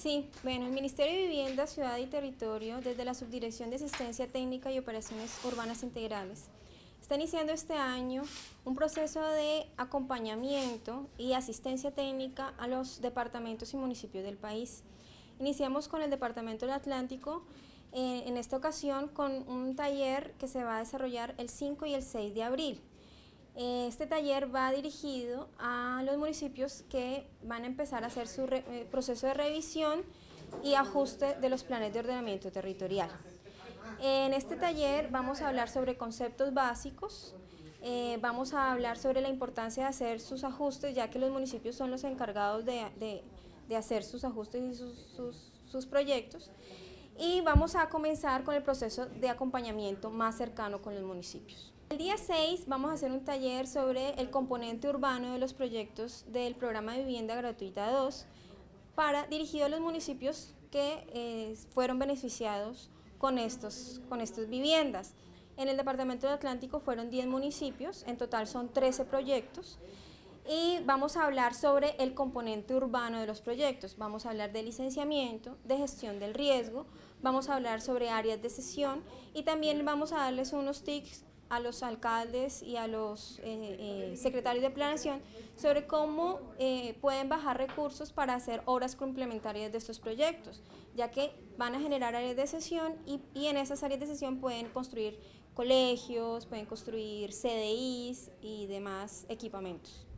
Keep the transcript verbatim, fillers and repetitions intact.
Sí, bueno, el Ministerio de Vivienda, Ciudad y Territorio, desde la Subdirección de Asistencia Técnica y Operaciones Urbanas Integrales, está iniciando este año un proceso de acompañamiento y asistencia técnica a los departamentos y municipios del país. Iniciamos con el Departamento del Atlántico, eh, en esta ocasión con un taller que se va a desarrollar el cinco y el seis de abril. Este taller va dirigido a los municipios que van a empezar a hacer su re, eh, proceso de revisión y ajuste de los planes de ordenamiento territorial. En este taller vamos a hablar sobre conceptos básicos, eh, vamos a hablar sobre la importancia de hacer sus ajustes, ya que los municipios son los encargados de, de, de hacer sus ajustes y sus, sus, sus proyectos. Y vamos a comenzar con el proceso de acompañamiento más cercano con los municipios. El día seis vamos a hacer un taller sobre el componente urbano de los proyectos del programa de vivienda gratuita dos, para, dirigido a los municipios que eh, fueron beneficiados con estos, con estas viviendas. En el Departamento del Atlántico fueron diez municipios, en total son trece proyectos. Y vamos a hablar sobre el componente urbano de los proyectos. Vamos a hablar de licenciamiento, de gestión del riesgo, vamos a hablar sobre áreas de cesión y también vamos a darles unos tips a los alcaldes y a los eh, eh, secretarios de planeación sobre cómo eh, pueden bajar recursos para hacer obras complementarias de estos proyectos, ya que van a generar áreas de cesión y, y en esas áreas de cesión pueden construir colegios, pueden construir C D Is y demás equipamientos.